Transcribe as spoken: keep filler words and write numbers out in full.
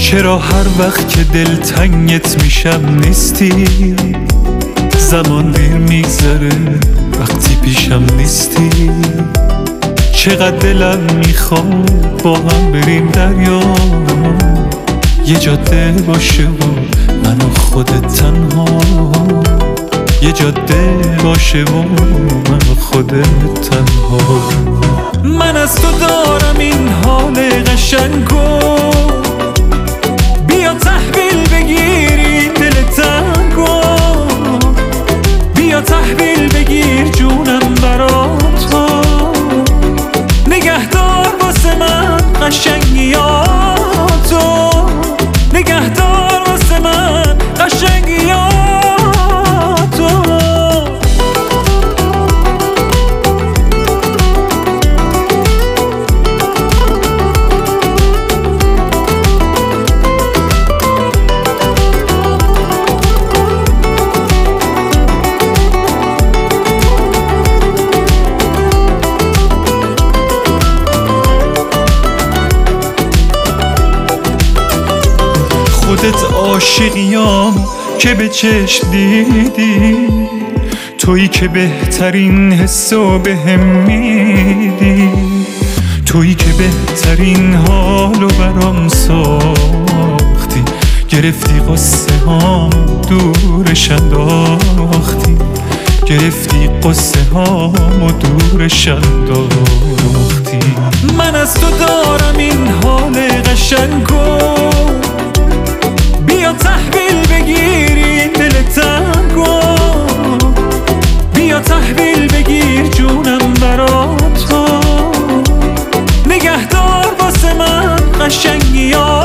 چرا هر وقت که دلتنگت میشم نیستی؟ زمان دیر میگذره وقتی پیشم نیستی. چقدر دلم میخواد با هم بریم دریا، یه جاده باشه و من و خودت تنها، یه جاده باشه و من و خودت تنها. من از تو دارم این حال قشنگو، بیا تحویل بگیری دل تنگو، بیا تحویل بگیر جونم برا تو، نگهدار واسه من قشنگیاتو، نگهدار واسه من قشنگیاتو. خودت عاشقیام که به چشم دیدی، تویی که بهترین حسو بهم میدی، تویی که بهترین حالو برام ساختی، گرفتی قصه هام دورش انداختی، گرفتی قصه هام و دورش انداختی. من از تو دارم این حال قشنگو، بیا تحویل بگیری دل تنگو، بیا تحویل بگیر جونم برا تو، نگهدار واسه من قشنگیات.